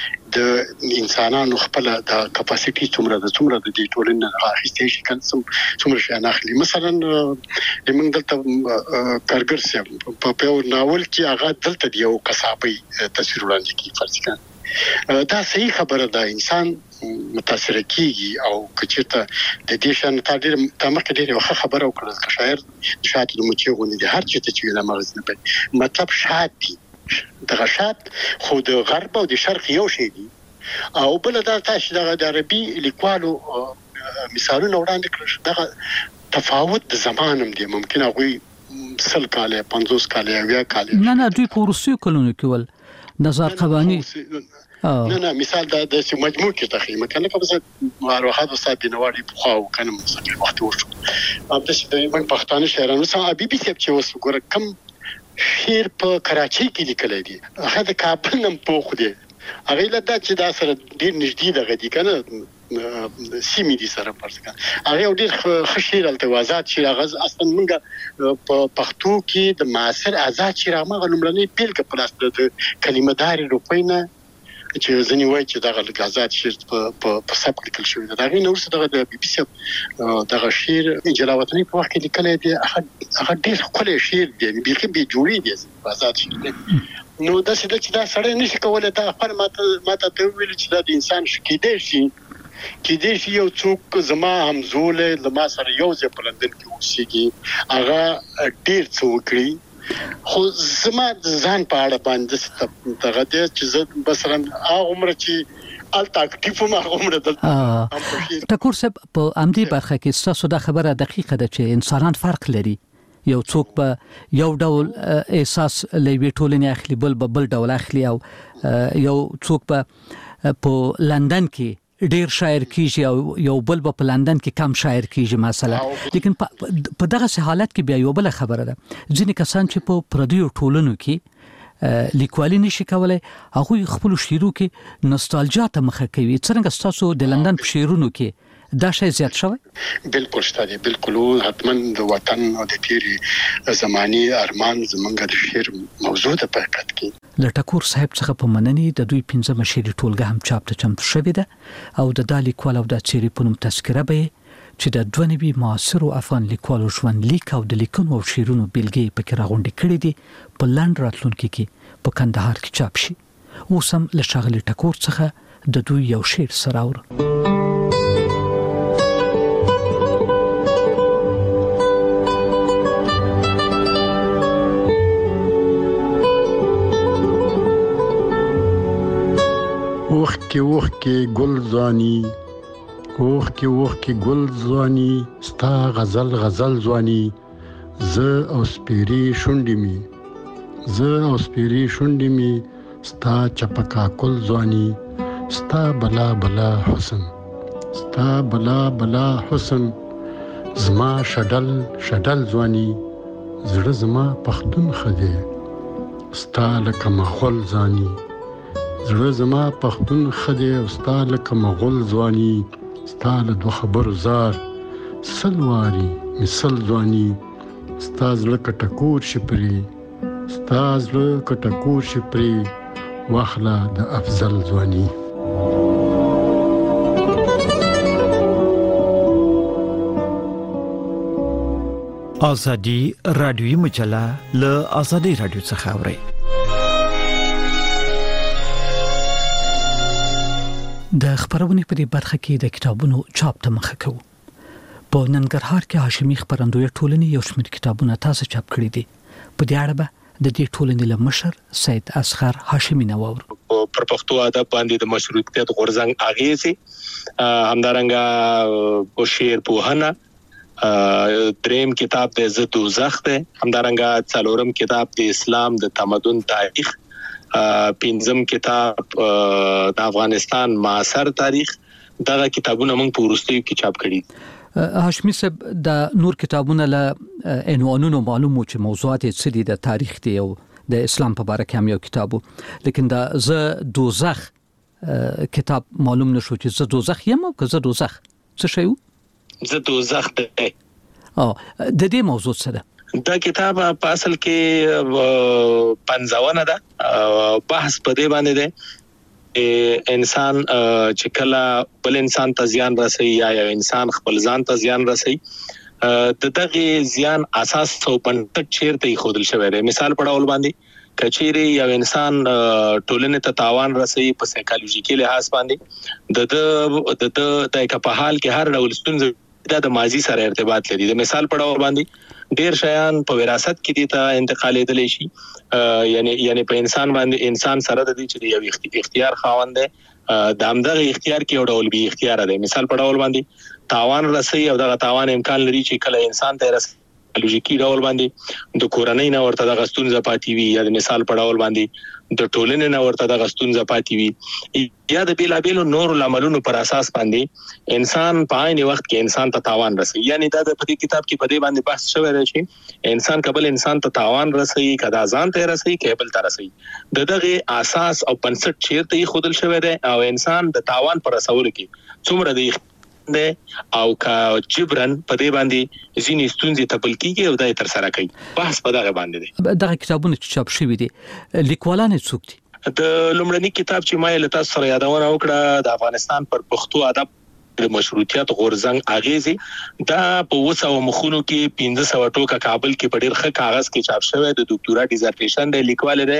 د انسانانو خپل د کپاسټي څومره د دې ټولنې اخیستې شي کنه څومره شي ناخلي مثلا موږ دلته کارګر سم په یو ناول کې هغه دلته دی یو قصابي تصویر وړاندې کوي فرض کړه دا صحیح خبره ده انسان متاثر کیږي او کچته د دې شان تمکه ډیره وخت خبره وکړه چې شاعر شاته د مچي غونډه دي هر چیرته چې له مغز نه پي مطلب شاعر دغه شات خو د غرب او د شرق یو شی دي او بل دا تاسو د عربي لیکوالو مثالونه وړاندې کړل دغه تفاوت د زمانم دی ممکن هغه سل کاله 50 کاله یا کاله نه دوی په روسیو کلونو کې ول نظر قبانی نه مثال د مجموع کې تخیمه کنه په څه واروحات وسات بنواري په خو کنه مثلا وخت ورشو اب د من پښتانه شاعرانو سره بي بي سي چې وس ګور کم شعر په کراچۍ کې لیکل دي هغه د کابل نم پوخ دي هغه لدا چې دا سره ډیر نږدې دغه دي کنه سیمې دي سره پرځه هغه ډیر خشیر التوازات چې هغه اصلا موږ په پښتو کې د معاصر آزاد شعر هغه لمړنۍ پیل کې پلاس د کلمه داري روپینه چې ځنی وای چې دغه غازات شعر په سبق لیکل شوی دا غي نور څه دغه د بي بي سي دغه شعر جلاوطنی په وخت کې لیکل دي هغه ډیر خپل شعر دي بیخي به جوړی دي غازات شعر نو دا چې دا سړی نشي کولای دا خپل ماته ته ویل چې دا د انسان کېدې شي یو څوک زما همزوله لما سره یو ځای په لندن کې اوسېږي هغه ډیر څه وکړي خو زما ځان په اړه باندې دغه دې چې زه مثلا هغه عمر چې ال تاکتیف ما عمر دلته ټکور صاحب په امدی برخه کې تاسو دا خبره دقیقه ده چې انسانان فرق لري یو څوک په یو ډول احساس لوي ټولنې اخلي بل ډول اخلي او یو څوک په لندن کې ډیر شاعر کیږي او یو بل په لندن کې کم شاعر کیږي مثلا لیکن په دغه حالت کې بیا یو بل خبره ده ځینې کسان چې په پردیو ټولنو کې لیکوالي نشي کولای هغه خپل شعرو کې نوستالژیا ته مخه کوي څنګه تاسو د لندن په شعرونو کې دا شی زیات شوی بالکل شته بالکل حتما د وطن او د تیری زماني ارمان زمونږ د شعر موضوع ده په حقیقت کې لټکور صاحب څخه په مننې د دوی 15 شعري ټولګه هم چاپ ته چمتو شوې ده او د لیکوال او د چيري په نوم تذکره به چې د دوه معاصر افغان لیکوالو ژوند لیک او د لیکونو او شعرونو بیلګې پکې راغونډې کړې دي په لند راتلونکي کې په کندهار کې چاپ شي اوس هم له شاغلي ټکور څخه د دوی یو شعر سره اورو اوخ کې ګل ځواني اوخ کې ګل ځواني ستا غزل ځواني ز او سپيري شونډې می ستا چپکا کول ځواني ستا بلا حسن زما شډل ځواني زړه زما پختون خدي ستا لکه مخول ځاني زړه زما پښتون خدي او ستا لکه مغول ځواني ستا له دوه خبرو زار سلواري مثل ځواني ستا زړه کټکور شپري ستا زړه کټکور شپري واخله د افضل ځواني. ازادي رادیوي مجله له ازادي رادیو څخه اوري. د خبرونې په دې برخه کې د کتابونو چاپ ته مخه کوو. په ننګرهار کې هاشمي خبرندوی ټولنې یو شمېر کتابونه تاسو چاپ کړي دي. په دې اړه به د دې ټولنې له مشر سید اصغر هاشمي نوور پر پښتو ادب باندې د مشروطیت غورځنګ اغیزې همدارنګه او شعر پوهنه دریم کتاب د عزت دوزخ ده همدارنګه څلورم کتاب د اسلام د تمدن تاریخ پنځم کتاب د افغانستان معاصر تاریخ دغه کتابونه موږ په وروستیو کې چاپ کړي. هاشمي صاحب د نور کتابونه له عنوانونو معلومو چې موضوعات یې څه دي د تاریخ دی او د اسلام په اړه کې هم یو کتابو لیکن د ز دوزخ کتاب معلوم نشو چې ز دوزخ یم او که ز دوزخ څه شی و ز دوزخ ده د دې موضوع څه ده؟ دا کتاب په اصل کې 55 ده بحث په دې باندې ده انسان چې کله بل انسان ته زیان رسي یا یو انسان خپل ځان ته زیان رسي دغه زیان اساس او بنټ چیرته خودل شوی دی. مثال په ډول باندې کچيري یو انسان ټولنې ته تاوان رسي په سایکالوژیکي لحاظ باندې د په حال کې هر ډول ستونزې د ماضي سره ارتباط لري. د مثال په ډول باندې ډیر شیان په وراثت کې دي ته انتقالېدل شي یعنی په انسان باندې انسان سره د دې چې یو اختیار خاوند دی د همدغه اختیار کې یو ډول بي اختیار دی. مثال په ډول باندې تاوان رسي او دغه تاوان امکان لري چې کله انسان ته رسي لوژیکي ډول باندې د کورنۍ نه ورته د غستونځ پاتې وي یا د مثال په ډول باندې د ټولنې نه ورته د غستونځ پاتې وي یا د بیلابیلو نور عملونو پر اساس باندې انسان په عین وخت کې انسان ته تاوان رسي. یعنی دا د دې کتاب کې په دې باندې بحث شوی دی چې انسان قبل انسان ته تاوان رسي کدا ځان ته رسي کېبل ته رسي دغه اساس او بنسټ چیرته خودل شوی دی او انسان د تاوان پر رسولو کې څومره دی او کا جبران په دې باندې ځینې ستونزې تپل کیږي او دای تر سره کوي. بحث په دغه باندې دی. دغه کتابونه چې چاپ شوي دي لیکوالان څوک دي؟ د لومړني کتاب چې ما له تاسو سره یادونه وکړه د افغانستان پر پښتو ادب د مشروطیت غورځنګ اغیزې دا په 200 مخونو کې 1500 ټوکه کابل کې په ډېر ښه کاغذ کې چاپ شوی د ډاکټورا ډیزرټیشن د لیکوال دی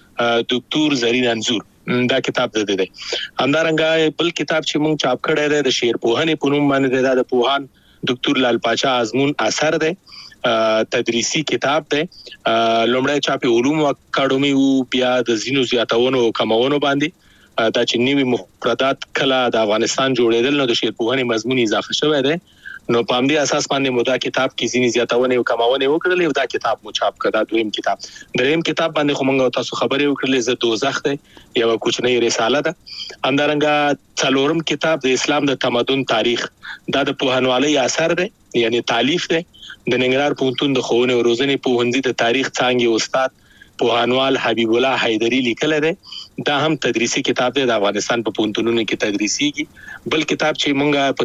ډاکټر زرین انزور. دا کتاب ده همدارنګه بل کتاب چې مونږ چاپ کړی دی د شعر پوهنې په نوم باندې د پوهان ډاکټر لال پاچا ازمون اثر دی تدریسي کتاب دی لومړی چاپ علوم اکاډمي او بیا د زینو زیاتونو کمونو باندې دا چې نوی مفردات کله د افغانستان جوړېدل نو د شعر پوهنې مضمون اضافه شوی دی نو په همدې اساس باندې مودا کتاب کې ځینې زیاتونه او کمونه وکړلې او دا کتاب مو چاپ کړه. دویم کتاب دریم کتاب باندې خو موږ تاسو خبرې وکړلې ز دوزخ دی یو کوچنی رساله ده. همدارنګه څلورم کتاب د اسلام د تمدن تاریخ دا د پوهنوالۍ اثر دی یعنی تالیف دی د ننګرهار پوهنتون د ښوونې او روزنې پوهنځي د تاریخ څانګې استاد پوهانوال حبیب الله حیدری لیکل دی. دا هم تدریسي کتاب دی د افغانستان په پوهنتونونو کې تدریسيږي. بل کتاب چې مونږه په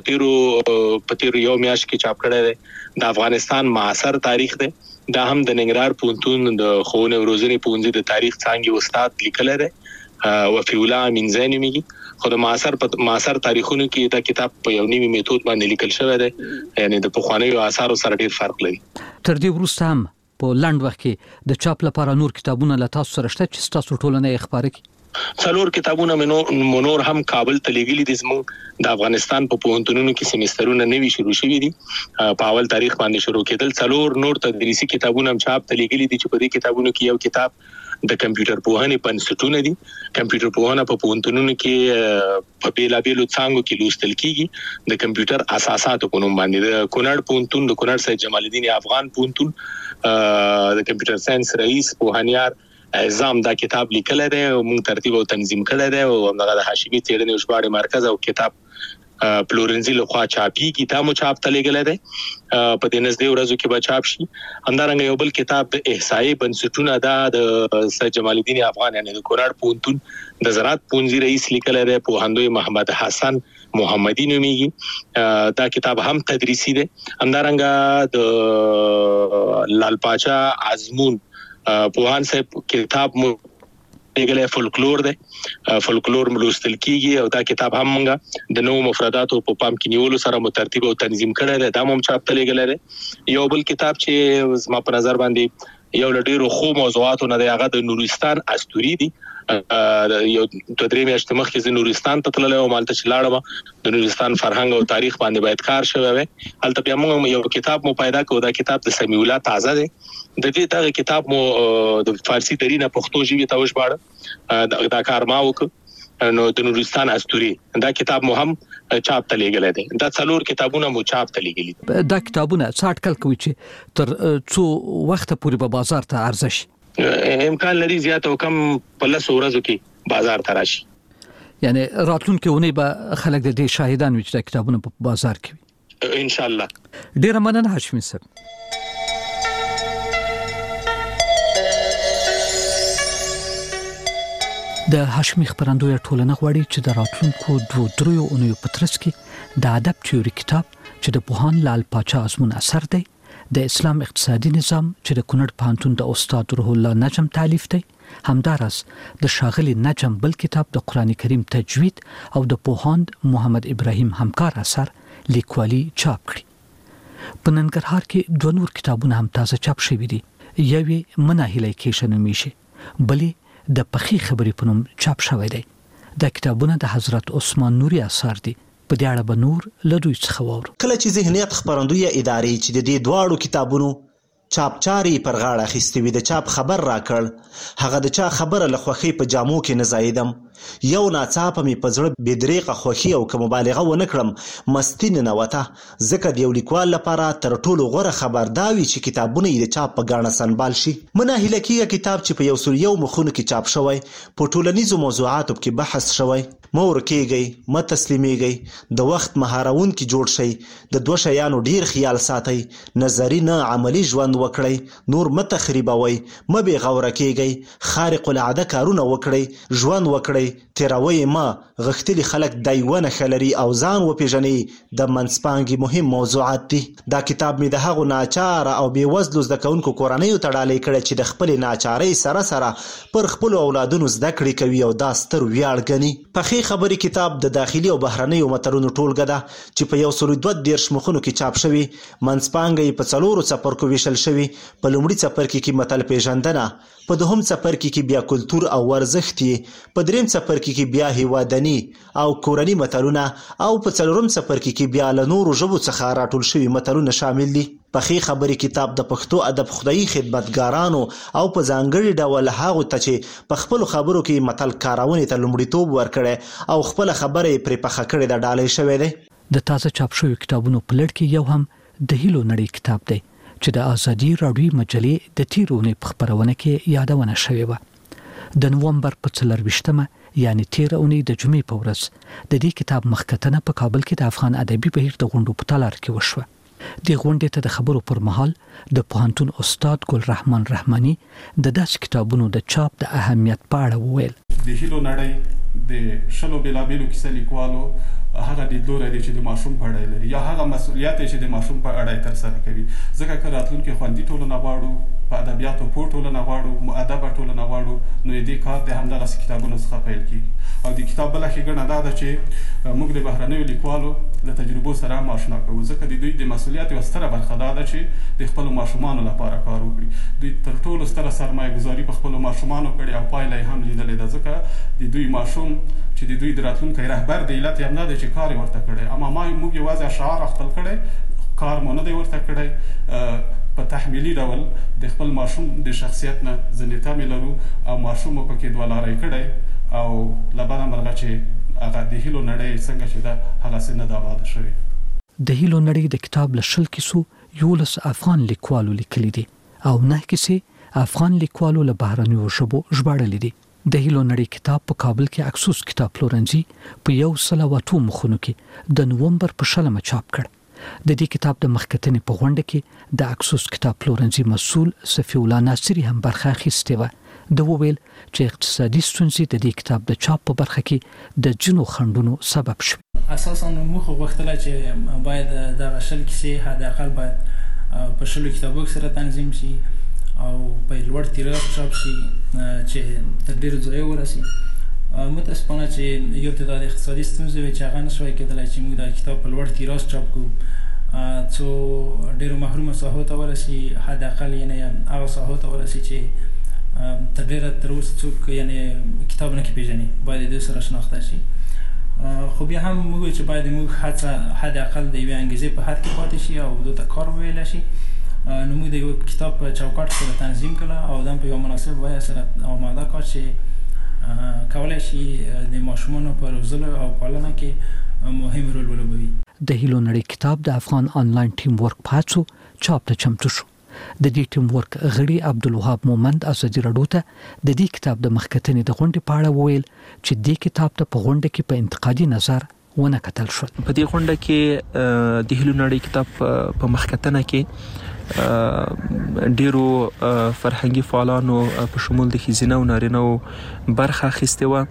تیرو یو میاشت کې چاپ کړی دی د افغانستان معاصر تاریخ دی دا هم د ننګرهار پوهنتون د ښوونې او روزنې پوهنځي د تاریخ څانګې استاد لیکل دی وفي الله امینزای نومېږي. خو د معاصر تاریخونو کې دا کتاب په یو نوي میتود باندې لیکل شوی دی یعنی د پخوانیو آثارو سره ډېر فرق لري. تر دې وروسته هم په لاند وخت کې د چاپ لپاره نور کتابونه له تاسو سره شته چې تاسو ټولنه یې خبرې کړئ؟ څلور کتابونه منور هم کابل ته لېږلي دي زموږ د افغانستان په پوهنتونونو کې سیمسترونه نوي شروع شوي دي په اول تاریخ باندې شروع کېدل. څلور نور تدریسي کتابونه هم چاپ ته لېږلي دي چې په دې کتابونو کې یو کتاب د کمپیوټر پوهنې بنسټونه دي. کمپیوټر پوهنه په پوهنتونونو کې په بیلابیلو څانګو کې لوستل کیږي د کمپیوټر اساسات په نوم باندې د کونړ پوهنتون د کونړ سید جمال الدین افغان پوهنتون د کمپیوټر ساينس رئیس پوهانیار اعظم دا کتاب لیکل دی او موږ ترتیب او تنظیم کړی دی او هغه د هاشمي څېړنې او ژباړې مرکز او کتاب فلورنزي لخوا چاپی کتاب مو چاپ تلګل دی په دې نږدې ورځو کې به چاپ شي. همدارنګه یو بل کتاب د احصایي بنسټونه د سید جمال الدین افغان یعنی د کونړ پوهنتون د زراعت پوهنځي رئیس لیکل دی پوهندوی محمد حسن محمدی نومیږي. دا کتاب هم تدریسي دی. همدارنګه د لال پاچا ازمون پوهان صاحب کتاب مو لګلې فولکلور دی. فولکلور ملوستل کیږي او دا کتاب هم موږ د نوو مفرداتو په پام کې نیولو سره مترتب او تنظیم کړی دی. دا هم چاپ تلګل دی. یو بل کتاب چې زما په نظر باندې یو لډیرو خو موضوعاتو نه دی هغه د نورستان استوري دی. یو تدریمي اجتماع کې د نورستان ته تللی او مالته چې لاړم د نورستان فرهنګ او تاریخ باندې باید کار شوی وي. هلته بیا موږ یو کتاب مو پیدا کړو. دا کتاب د سمیع الله تازه دی. د دې دغه کتاب مو د فارسی درینه پښتو ژبه ته وژباړه. دا کار ما وکړ. نو د نورستان استوري دا کتاب مو هم چاپ تلګل دی. دا څلور کتابونه مو چاپ تلګل دي. دا کتابونه څاټ کل کوي چې تر څو وخت پورې په بازار ته عرضه شي. امکان لري زیات او کم په لاسو ورځو کې بازار ته راشي. یعنی راتلونکي ونی به خلک د دې شاهدان وي چې کتابونه په بازار کې وي ان شاء الله. ډیر مننه هاشمي صاحب. د هاشمي خبرندوی ټولنه غواړي چې د راتلونکو 2-3 اونیو په ترڅ کې د ادب تیوري کتاب چې د پوهان لال پاچا ازمون اثر دی، د اسلام اقتصادي نظام چې د کونړ پوهنتون د استاد روح الله نجم تالیف دی، همدارس د شاغلی نجم بل کتاب د قران کریم تجوید او د پوهاند محمد ابراهیم همکار اثر لیکوالي چاپ کړي. په ننګرهار کې 2 نور کتابونه هم تازه چاپ شوي دي. یوې مناهله کې نومیږي، بلې د پخې خبرې په نوم چاپ شوی دی. دا کتابونه د حضرت عثمان نوري اثار دي. په دې اړه به نور له دوی څخه واورو. کله چې ذهنیت خبرندوی ادارې چې د دې دواړو کتابونو چاپ چاري پر غاړه اخیستې وي د چاپ خبر راکړ، هغه د چا خبره له خوښۍ په جامو کې نه ځایدم. یو ناڅاپه مې په زړه بېدریغه خوښي او که مبالغه ونه کړم مستي ننوته، ځکه د یو لیکوال لپاره تر ټولو غوره خبر دا وي چې کتابونه یې د چاپ په ګاڼه سنبال شي. مناهله کېږه کتاب چې په 101 مخونو کې چاپ شوی، په ټولنیزو موضوعاتو کې بحث شوی. مه ورکېږئ، مه تسلیمیږئ، د وخت مهارونکي جوړ شئ، د 2 شیانو ډیر خیال ساتئ، نظري نه عملی ژوند وکړئ، نور مه تخریبوئ، مه بې غوره کېږئ، خارق العاده کارونه وکړئ، ژوند وکړئ، تیروئ مه، غښتلي خلک دا یوه نښه لري او ځان وپېژنئ. د منځپانګې مهم موضوعات دي. دا کتاب مې د هغو ناچاره او بېوزلو زده کوونکو کورنیو ته ډالۍ کړی چې د خپلې ناچارۍ سره سره پر خپلو اولادونو زده کړې کوي او دا ستر ویاړ ګڼي. پخې خبرې کتاب د داخلي او بهرنیو متلونو ټولګه ده چې په 132 مخونو کې چاپ شوی. منځپانګه یې په 4 څپرکو ویشل شوی. په لومړي څپرکي کې متل پیژندنه، په دوهم څپرکي کې بیا کلتور او ورزښت، په دریم څپرکي کې بیا هیوادني او کورني متلونه، او په څلورم څپرکي کې بیا له نورو ژبو څخه راټول شوي متلونه شامل دي. پخې خبرې کتاب د پښتو ادب خدایي خدمتګارانو او په ځانګړي ډول هغو ته چې په خپلو خبرو کې متل کارونې ته لومړیتوب ورکړی او خپله خبره یې پرې پخه کړې ده ډالۍ شوی دی. د تازه چاپ شویو کتابونو په لړ کې یو هم د هیلو نړۍ کتاب دی چې د آزادي راډیو مجلې د تېرې اونۍ په خپرونه کې یادونه شوې وه. د نومبر په 24 یعنی 13 اونۍ د جمعې په ورځ د دې کتاب مخکتنه په کابل کې د افغان ادبي بهیر د غونډو په تالار کې وشوه. د غونډې ته د خبرو پر مهال د پوهنتون استاد ګل رحمان رحماني د داسې کتابونو د چاپ د اهمیت په اړه وویل. د هیلو نړۍ د شلو بېلابېلو کیسه لیکوالو هغه لیدلوری دی چې د ماشوم په اړه لري، یا هغه مسؤلیت چې د ماشوم په اړه ترسره کوي. ځکه که راتلونکي خوندي ټولنه غواړو، په ادبیاتو پوه ټولنه غواړو، مؤدبه ټولنه غواړو، نو دې کار د همدغسې کتابونو څخه پیل کېږي. او د کتاب بله ښېګڼه دا ده چې موږ د بهرنیو لیکوالو له تجربو سره هم اشنا کوو، ځکه د دوی د مسؤلیت یوه ستره برخه دا ده چې د خپلو ماشومانو لپاره کار وکړي. دوی تر ټولو ستره سرمایه ګذاري په خپلو ماشومانو کړې او پایله یې هم لیدلې ده. ځکه د دوی ماشوم چې د دوی د راتلونکی رهبر دی، علت یې همدا دی چې کار یې ورته کړی. اما موږ یوازې اشعار خپل کړی، کار مو نه دی ورته کړی. په تحمیلي ډول د خپل ماشوم د شخصیت نه ځینې تمې لرو او ماشوم مو پکې 2 لارۍ کړی او له بده مرغه چې هغه د هیلو نړۍ څنګه چې ده هغسې نه ده آباده شوې. د هیلو نړۍ د کتاب له 20 کیسو 11 افغان لیکوالو لیکلي دي او 9 کیسې افغان لیکوالو له بهرنیو ژبو ژباړلې دي. د هیلو نړۍ کتاب په کابل کې اکسوس کتاب پلورنځي په 102 مخونو کې د نومبر په شلمه چاپ کړ. د دې کتاب د مخکتنې په غونډه کې د اکسوس کتاب پلورنځي مسؤل صفی الله ناصری هم برخه اخیسته و. د وویل چې اقتصادي ستونزې د دې کتاب د چاپ په برخه کې د جنو خندونو سبب شوه. اساساً موږ غوښتل چې باید د شل کیسې حد اقل باید په شلو کتابو سره تنظیم شي او په لوړ تیراژ چاپ شي چې تر ډیرو ځایو ورسي. متاسفانه چې یو تعداد اقتصادي ستونزې وي چې هغه نشوي کېدلی چې موږ دا کتاب په لوړ تیراژ چاپ کړو څو ډیرو محرومه ساحو ته ورسي، حد اقل یعنې هغه ساحو ته ورسي چې تر ډیره تر اوسه څوک یعنې کتاب نه پیژني، باید د دوی سره شناخته شي. خو بیا هم موږ چې باید موږ هڅه حد اقل د یوې انګیزې په حد کې پاتې شي او دوی ته کار وویلی شي. نو موږ د یو کتاب په چوکاټ سره تنظیم کړه او دا په یو مناسب وایه سره آماده کړ چې کولی شي د ماشومانو په روزلو او پالنه کې مهم رول ولوبوي. د هیلو نړۍ کتاب د افغان آنلاین ټیم ورک پاتسو چاپ ته چمتو شو. د دې ټیم ورک غړي عبدالوهاب مومند ازادي راډیو ته د دې کتاب د مخکتنې د غونډې په اړه وویل چې دې کتاب ته په غونډه کې په انتقادي نظر ونه کتل شو. په دې غونډه کې د هیلو نړۍ کتاب په مخکتنه کې ډیرو فرهنګي فعالانو په شمول د ښځینه او نارینه برخه اخیسته و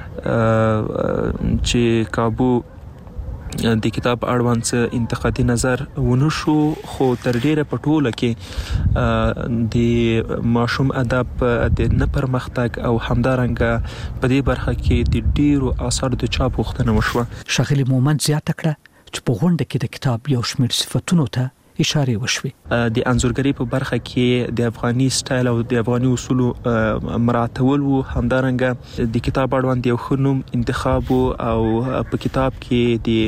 چې کابو د کتاب اړوند انتقادي نظر ونه شو. خو تر ډیره په ټوله کې د ماشوم ادب د نه پرمختګ او همدارنګه په دې برخه کې د ډیرو آثار د چاپ غوښتنه وشوه. شاغلی مومند زیاته کړه چې په غونډه کې د کتاب یو شمېر صفتونو ته اشاره وشوي. د انځورګری په برخه کې د افغاني سټایل او د افغاني اصولو مراعاتول وو، همدارنګه د کتاب اړوند یو ښه نوم انتخاب او په کتاب کې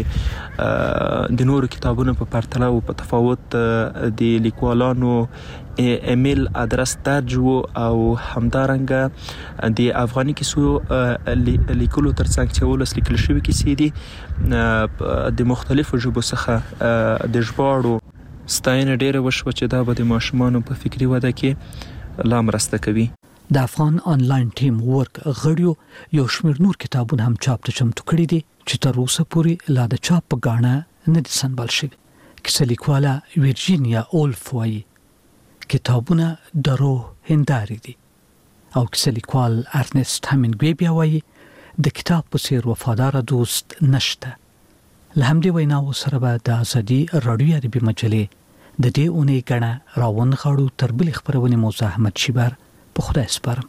د نورو کتابونو په پرتله او په تفاوت د لیکوالانو ایمیل ادرس درج وو او همدارنګه د افغاني کیسو لیکلو ترڅنګ چې ولس لیکل شوی کیسې دي د مختلفو ژبو څخه د ژباړو ستاینه ډیره وشوه چې دا به د ماشومانو په فکري وده کې لا مرسته کوي. د افغان آنلاین ټیم ورک غړیو یو شمېر نور کتابونه هم چاپ ته چمتو کړي دي چې تر اوسه پورې لا د چاپ په ګاڼه نه دي سنبال شوي. کیسه لیکواله ویرجینیا اولف وایي کتابونه د روح هندارې دي او کیسه لیکوال ارنست همینګوی بیا وایي د کتاب په څیر وفادار دوست نشته. له همدې ویناو سره به د ازادي راډیو عربي مجلې د دې اونۍ ګڼه راون غاړو تر بلې خبرونې موضوع احمد شیبر په خدای سپارم.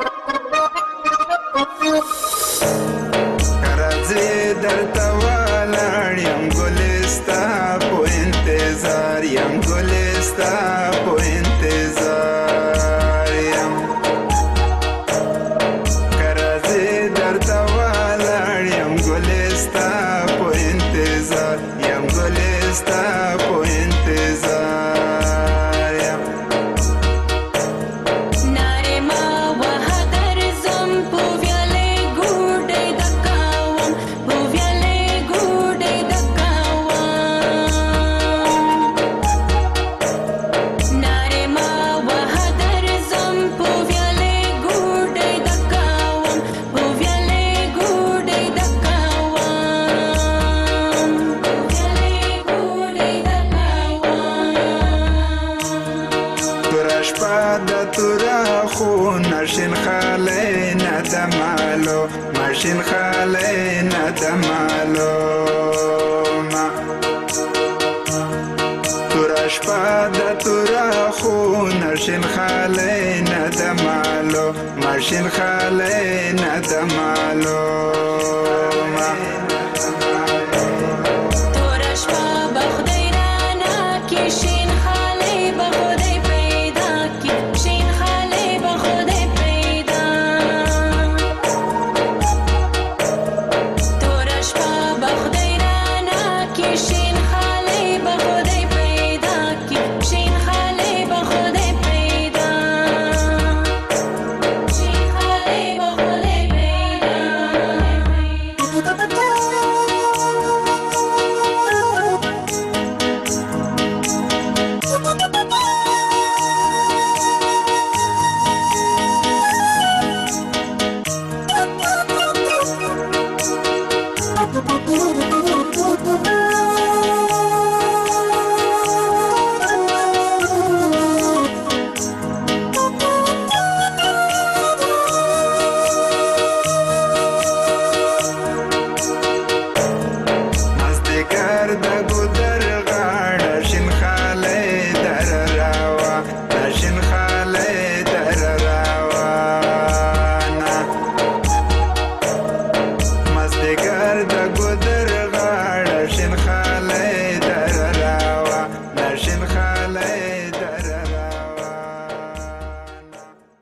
راځي درته ولاړ یم ګلستا په انتظار یم ګلستا په انتظار یم راځي درته ولاړ یم ګلستا په انتظار یم ګلستا په انتظار یم ماشین خاله ندمالو ماشین خاله ندمالو تورش پاده تورا خو نشین خاله ندمالو ماشین خاله ندمالو